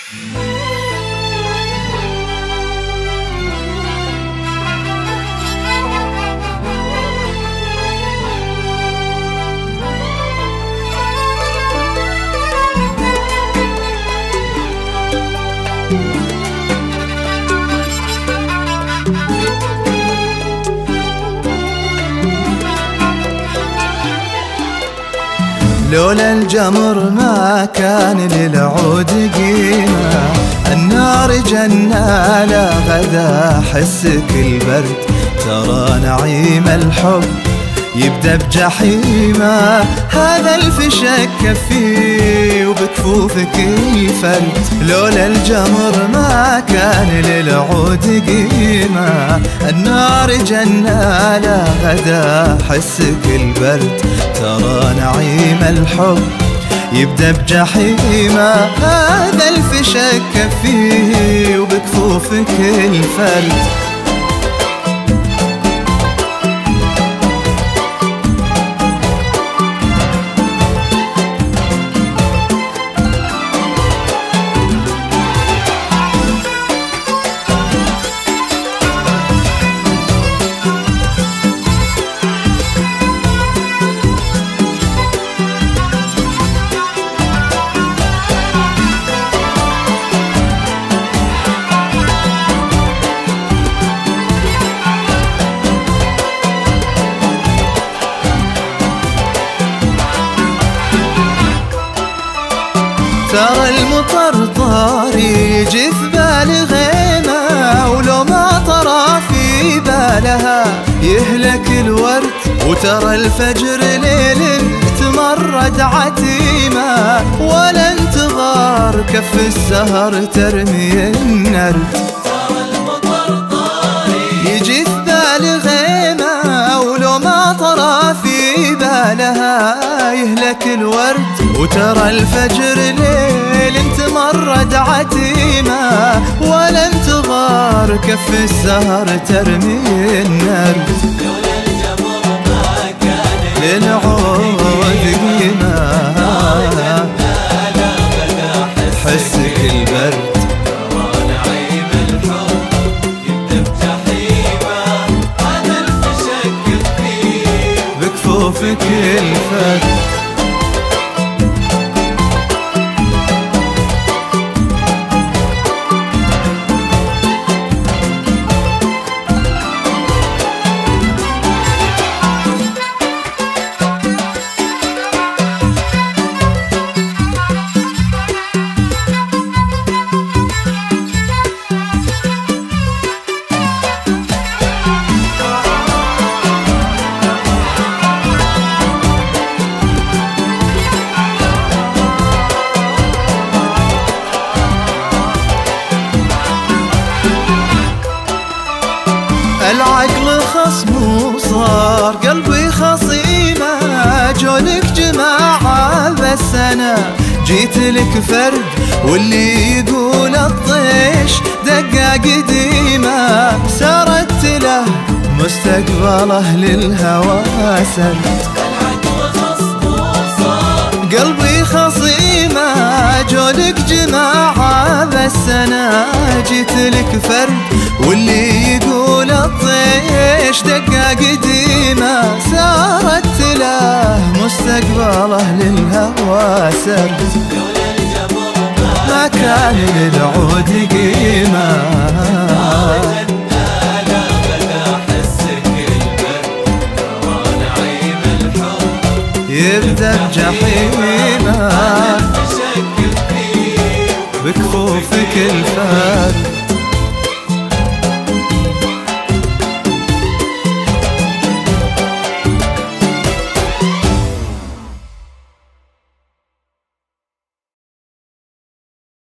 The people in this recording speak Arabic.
لولا الجمر ما كان للعود قيمة، النار جنة لا غدا حسك البرد، ترى نعيم الحب يبدأ بجحيمة، هذا الفشك كفيه وبكفوفك الفرد. لولا الجمر ما كان للعود قيمة، النار جنة لا غدا حسك البرد، ترى نعيم الحب يبدأ بجحيمة، هذا الفشك كفيه وبكفوفك الفرد. ترى المطرطر يجي في بالي غيمة، ولو ما طرى في بالها يهلك الورد، وترى الفجر ليل تمرد عتيمة، ولا انتظار كف السهر ترمي النرد. ترى المطرطر يجي في بالي غيمة، ولو ما طرى في بالها يهلك الورد، وترى الفجر ليل تمرد عتيمة، ولا انتظار كف السهر ترمي النرد. لولا الجمر ما كان للعود قيمة، لا غدا حسك البرد، ترى نعيم الحب يبدأ بجحيمة، هذا الفشك كفيه بكفوفك الفرد. العقل خصم وصار قلبي خصيمة، جونك جماعة بس أنا جيت لك فرد، واللي يقول الطيش دقة قديمة، سردت له مستقبله للهوى سرد. العقل خصم وصار قلبي خصيمة، جونك جماعة بس أنا جيت لك فرد، واللي يقول الطيش دقة قديمة، سارت له مستقبله للهوى سرد. لولا الجمر ما كان للعود قيمة، لا غدا حسك البرد، ترى نعيم الحب يبدأ بجحيمة، الفشك كفيه بكفوفك الفرد.